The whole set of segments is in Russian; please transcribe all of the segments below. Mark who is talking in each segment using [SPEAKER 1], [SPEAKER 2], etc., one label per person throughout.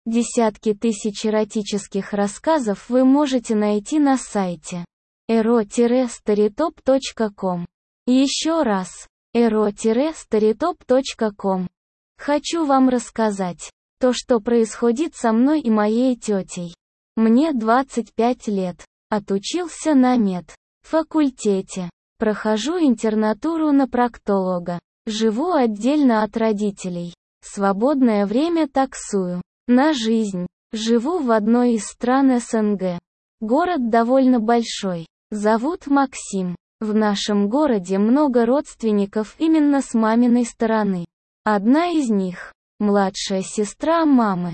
[SPEAKER 1] Десятки тысяч эротических рассказов вы можете найти на сайте ero-storytop.com. Еще раз, ero-storytop.com. Хочу вам рассказать то, что происходит со мной и моей тетей. Мне 25 лет. Отучился на факультете. Прохожу интернатуру на проктолога. Живу отдельно от родителей. Свободное время таксую. На жизнь. Живу в одной из стран СНГ. Город довольно большой. Зовут Максим. В нашем городе много родственников именно с маминой стороны. Одна из них – младшая сестра мамы.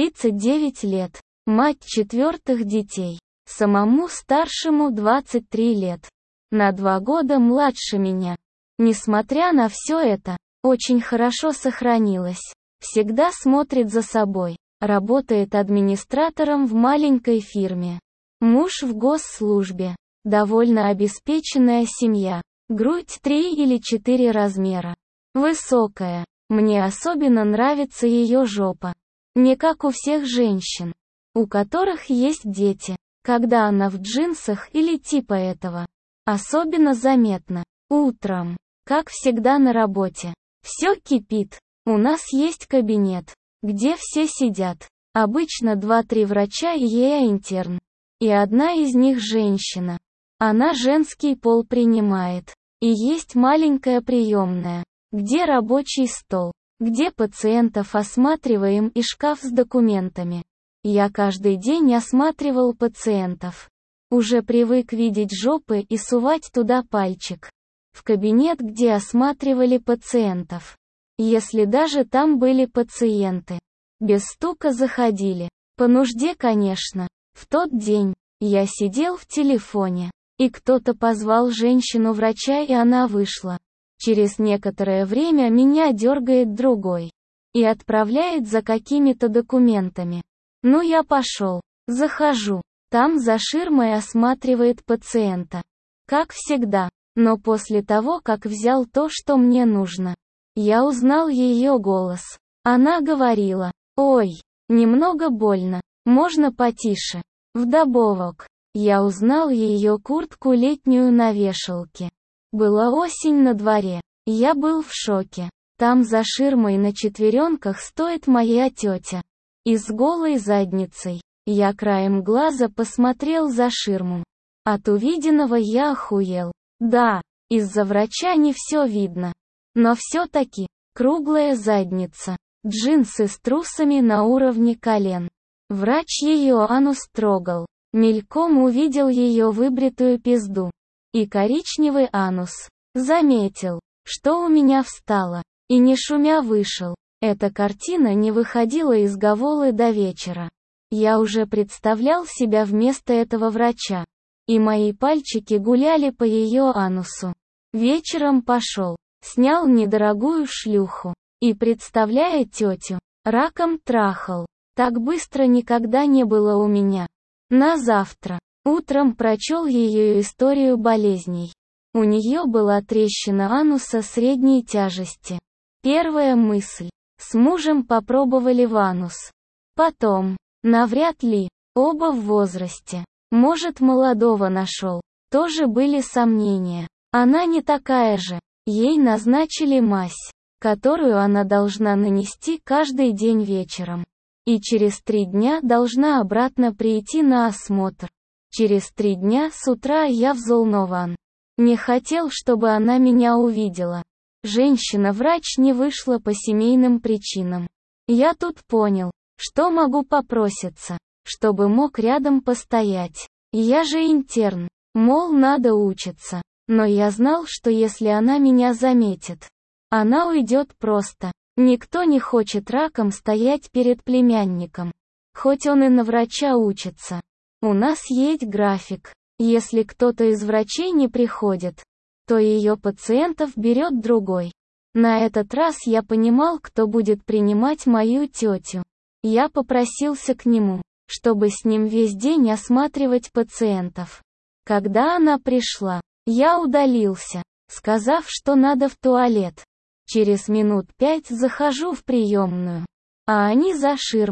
[SPEAKER 1] 39 лет. Мать 4 детей. Самому старшему 23 лет. На 2 года младше меня. Несмотря на все это, очень хорошо сохранилась. Всегда смотрит за собой. Работает администратором в маленькой фирме. Муж в госслужбе. Довольно обеспеченная семья. Грудь 3 или 4 размера. Высокая. Мне особенно нравится ее жопа. Не как у всех женщин, у которых есть дети. Когда она в джинсах или типа этого. Особенно заметно. Утром. Как всегда на работе. Все кипит. У нас есть кабинет, где все сидят. Обычно 2-3 врача и интерн. И одна из них женщина. Она женский пол принимает. И есть маленькая приемная, где рабочий стол, где пациентов осматриваем и шкаф с документами. Я каждый день осматривал пациентов. Уже привык видеть жопы и сувать туда пальчик. В кабинет, где осматривали пациентов. Если даже там были пациенты. Без стука заходили. По нужде, конечно. В тот день я сидел в телефоне. И кто-то позвал женщину-врача, и она вышла. Через некоторое время меня дергает другой. И отправляет за какими-то документами. Ну я пошел. Захожу. Там за ширмой осматривает пациента. Как всегда. Но после того, как взял то, что мне нужно. Я узнал ее голос. Она говорила: «Ой, немного больно. Можно потише?» Вдобавок, я узнал ее куртку летнюю на вешалке. Была осень на дворе. Я был в шоке. Там за ширмой на четвереньках стоит моя тетя. И с голой задницей. Я краем глаза посмотрел за ширму. От увиденного я охуел. Да, из-за врача не все видно. Но все-таки, круглая задница. Джинсы с трусами на уровне колен. Врач ее анус трогал. Мельком увидел ее выбритую пизду. И коричневый анус. Заметил, что у меня встало. И не шумя вышел. Эта картина не выходила из Говолы до вечера. Я уже представлял себя вместо этого врача. И мои пальчики гуляли по ее анусу. Вечером пошел. Снял недорогую шлюху. И, представляя тетю, раком трахал. Так быстро никогда не было у меня. На завтра. Утром прочел ее историю болезней. У нее была трещина ануса средней тяжести. Первая мысль. С мужем попробовали в анус. Потом. Навряд ли. Оба в возрасте. Может, молодого нашел. Тоже были сомнения. Она не такая же. Ей назначили мазь, которую она должна нанести каждый день вечером. И через 3 дня должна обратно прийти на осмотр. Через 3 дня с утра я взволнован. Не хотел, чтобы она меня увидела. Женщина-врач не вышла по семейным причинам. Я тут понял, что могу попроситься, чтобы мог рядом постоять. Я же интерн, мол, надо учиться. Но я знал, что если она меня заметит, она уйдет просто. Никто не хочет раком стоять перед племянником. Хоть он и на врача учится. У нас есть график. Если кто-то из врачей не приходит, то ее пациентов берет другой. На этот раз я понимал, кто будет принимать мою тетю. Я попросился к нему, чтобы с ним весь день осматривать пациентов. Когда она пришла, я удалился, сказав, что надо в туалет. Через минут 5 захожу в приемную. А они за ширмой.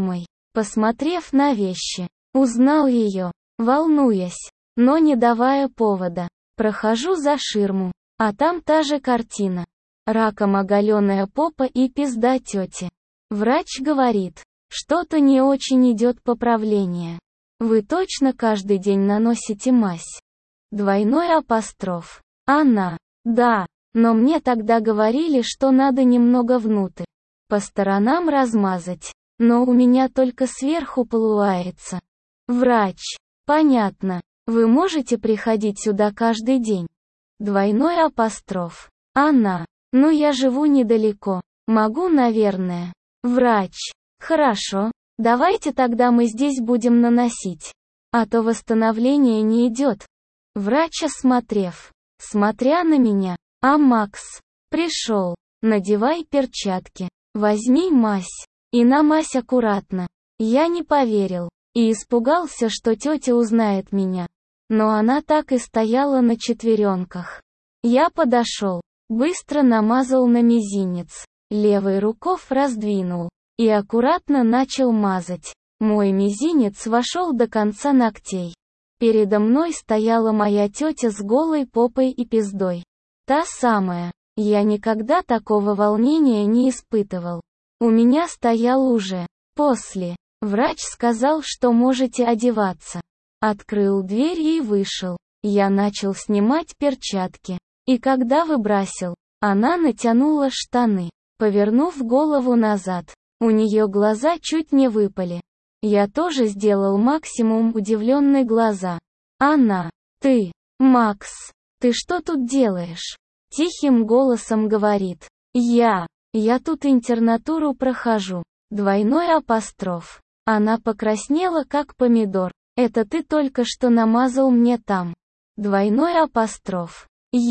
[SPEAKER 1] посмотрев на вещи. Узнал ее, волнуясь, но не давая повода. Прохожу за ширму, а там та же картина. Раком оголенная попа и пизда тети. Врач говорит, что-то не очень идет поправление. Вы точно каждый день наносите мазь? Двойной апостроф. Она. Да, но мне тогда говорили, что надо немного внутрь. По сторонам размазать. Но у меня только сверху получается. Врач. Понятно. Вы можете приходить сюда каждый день? Двойной апостроф. Она. Ну я живу недалеко. Могу, наверное. Врач. Хорошо. Давайте тогда мы здесь будем наносить. А то восстановление не идет. Врач, осмотрев, смотря на меня. А Макс. Пришел. Надевай перчатки. Возьми мазь. И намазь аккуратно. Я не поверил. И испугался, что тетя узнает меня. Но она так и стояла на четвереньках. Я подошел. Быстро намазал на мизинец. Левый рукав раздвинул. И аккуратно начал мазать. Мой мизинец вошел до конца ногтей. Передо мной стояла моя тетя с голой попой и пиздой. Та самая. Я никогда такого волнения не испытывал. У меня стоял уже. После. Врач сказал, что можете одеваться. Открыл дверь и вышел. Я начал снимать перчатки. И когда выбросил, она натянула штаны, повернув голову назад. У нее глаза чуть не выпали. Я тоже сделал максимум удивленные глаза. Она. Ты, Макс, ты что тут делаешь? Тихим голосом говорит. Я тут интернатуру прохожу. Двойной апостроф. Она покраснела как помидор. Это ты только что намазал мне там. Двойной апостроф.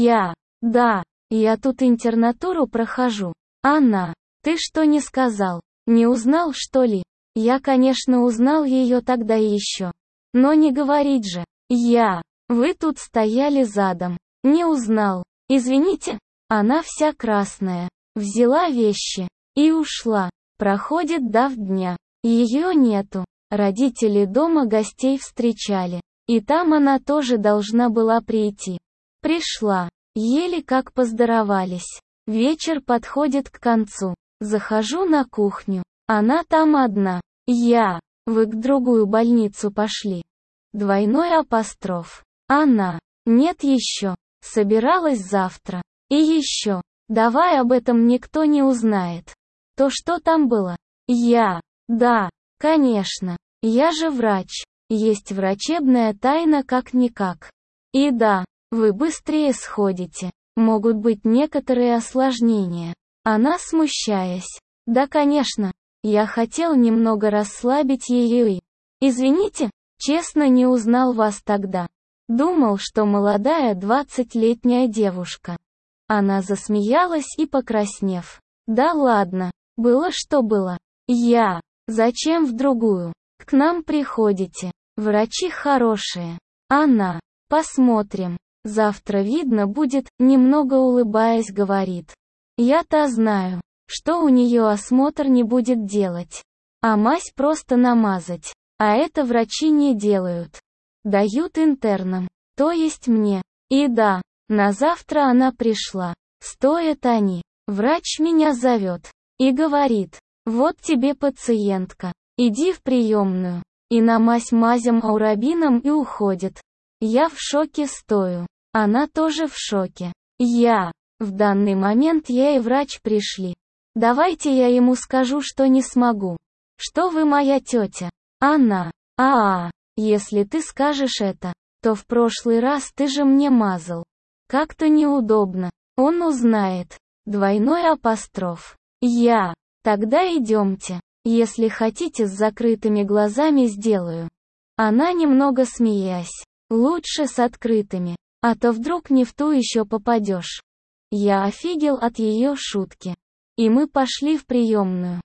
[SPEAKER 1] Да, я тут интернатуру прохожу. Она. Ты что не сказал? Не узнал, что ли? Я, конечно, узнал ее тогда еще. Но не говорить же. Вы тут стояли задом. Не узнал. Извините. Она вся красная. Взяла вещи. И ушла. Проходит дня. Ее нету. Родители дома гостей встречали. И там она тоже должна была прийти. Пришла. Еле как поздоровались. Вечер подходит к концу. Захожу на кухню. Она там одна. Вы к другую больницу пошли. Двойной апостроф. Она. Нет еще. Собиралась завтра. И еще. Давай об этом никто не узнает. То что там было? Да, конечно. Я же врач. Есть врачебная тайна как-никак. И да, вы быстрее сходите. Могут быть некоторые осложнения. Она, смущаясь. Да, конечно. Я хотел немного расслабить ее и... Извините, честно не узнал вас тогда. Думал, что молодая 20-летняя девушка. Она засмеялась и, покраснев. Да ладно, было что было. Зачем в другую? К нам приходите. Врачи хорошие. Она. Посмотрим. Завтра видно будет, немного улыбаясь, говорит. Я-то знаю, что у нее осмотр не будет делать. А мазь просто намазать. А это врачи не делают. Дают интернам. То есть мне. И да, на завтра она пришла. Стоят они. Врач меня зовет. И говорит. Вот тебе пациентка. Иди в приемную. И намазь мазем аурабином и уходит. Я в шоке стою. Она тоже в шоке. В данный момент я и врач пришли. Давайте я ему скажу, что не смогу. Что вы моя тетя. Она. Если ты скажешь это, то в прошлый раз ты же мне мазал. Как-то неудобно. Он узнает. Двойной апостроф. Тогда идемте. Если хотите, с закрытыми глазами сделаю. Она, немного смеясь. Лучше с открытыми. А то вдруг не в ту еще попадешь. Я офигел от ее шутки. И мы пошли в приемную.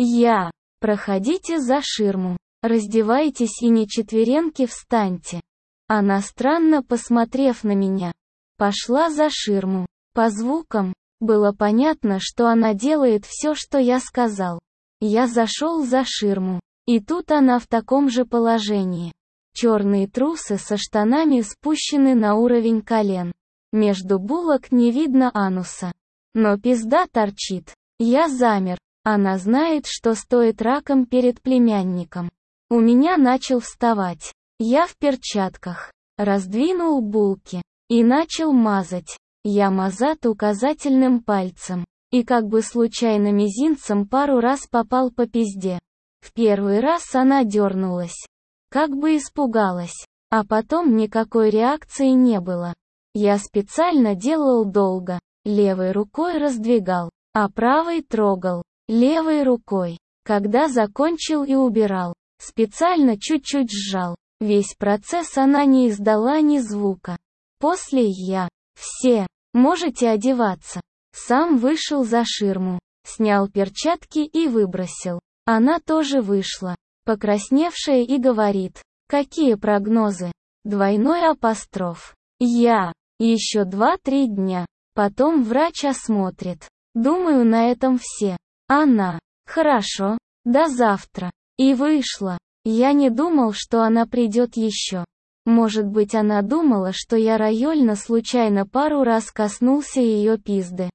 [SPEAKER 1] Проходите за ширму. Раздевайтесь и не четвереньки встаньте. Она, странно посмотрев на меня, пошла за ширму. По звукам было понятно, что она делает все, что я сказал. Я зашел за ширму. И тут она в таком же положении. Черные трусы со штанами спущены на уровень колен. Между булок не видно ануса. Но пизда торчит. Я замер. Она знает, что стоит раком перед племянником. У меня начал вставать. Я в перчатках. Раздвинул булки. И начал мазать. Я мазал указательным пальцем. И как бы случайно мизинцем пару раз попал по пизде. В первый раз она дернулась. Как бы испугалась. А потом никакой реакции не было. Я специально делал долго. Левой рукой раздвигал, а правой трогал. Левой рукой. Когда закончил и убирал. Специально чуть-чуть сжал. Весь процесс она не издала ни звука. После я. Все. Можете одеваться. Сам вышел за ширму. Снял перчатки и выбросил. Она тоже вышла. Покрасневшая и говорит. Какие прогнозы? Двойной апостроф. Я. Еще 2-3 дня. Потом врач осмотрит. Думаю, на этом все. Она. Хорошо. До завтра. И вышла. Я не думал, что она придет еще. Может быть, она думала, что я райольно случайно пару раз коснулся ее пизды.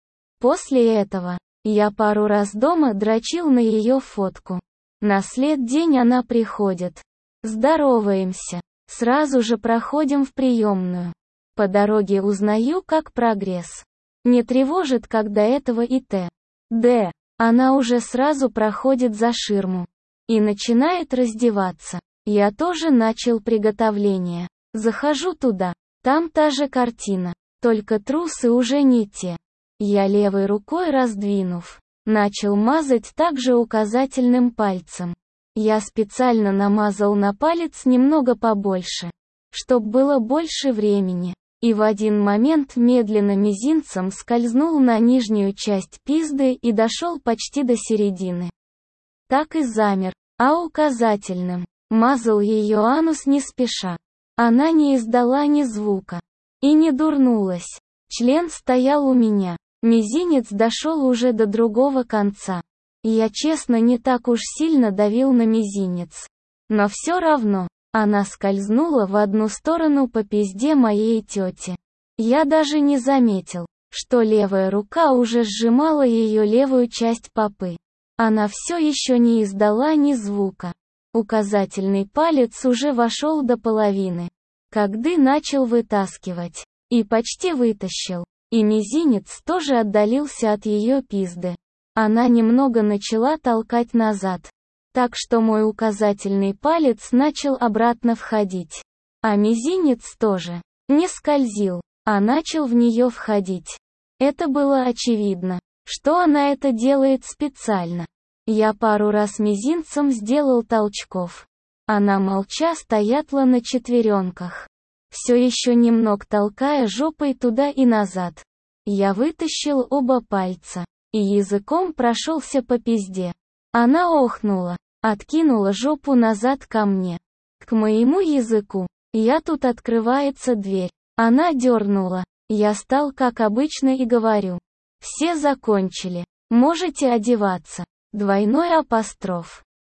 [SPEAKER 1] После этого, я пару раз дома дрочил на ее фотку. На след день она приходит. Здороваемся. Сразу же проходим в приемную. По дороге узнаю, как прогресс. Не тревожит, когда этого и т.д. Она уже сразу проходит за ширму. И начинает раздеваться. Я тоже начал приготовление. Захожу туда. Там та же картина. Только трусы уже не те. Я левой рукой раздвинув. Начал мазать также указательным пальцем. Я специально намазал на палец немного побольше. Чтоб было больше времени. И в один момент медленно мизинцем скользнул на нижнюю часть пизды и дошел почти до середины. Так и замер. А указательным. Мазал ее анус не спеша. Она не издала ни звука. И не дурнулась. Член стоял у меня. Мизинец дошел уже до другого конца. Я честно не так уж сильно давил на мизинец. Но все равно, она скользнула в одну сторону по пизде моей тети. Я даже не заметил, что левая рука уже сжимала ее левую часть попы. Она все еще не издала ни звука. Указательный палец уже вошел до половины. Когда начал вытаскивать. И почти вытащил. И мизинец тоже отдалился от ее пизды. Она немного начала толкать назад. Так что мой указательный палец начал обратно входить. А мизинец тоже. Не скользил, а начал в нее входить. Это было очевидно, что она это делает специально. Я пару раз мизинцем сделал толчков. Она молча стояла на четвереньках. Все еще немного толкая жопой туда и назад. Я вытащил оба пальца. И языком прошелся по пизде. Она охнула. Откинула жопу назад ко мне. К моему языку. Я тут открывается дверь. Она дернула. Я стал как обычно и говорю. Все закончили. Можете одеваться. Двойной апостроф.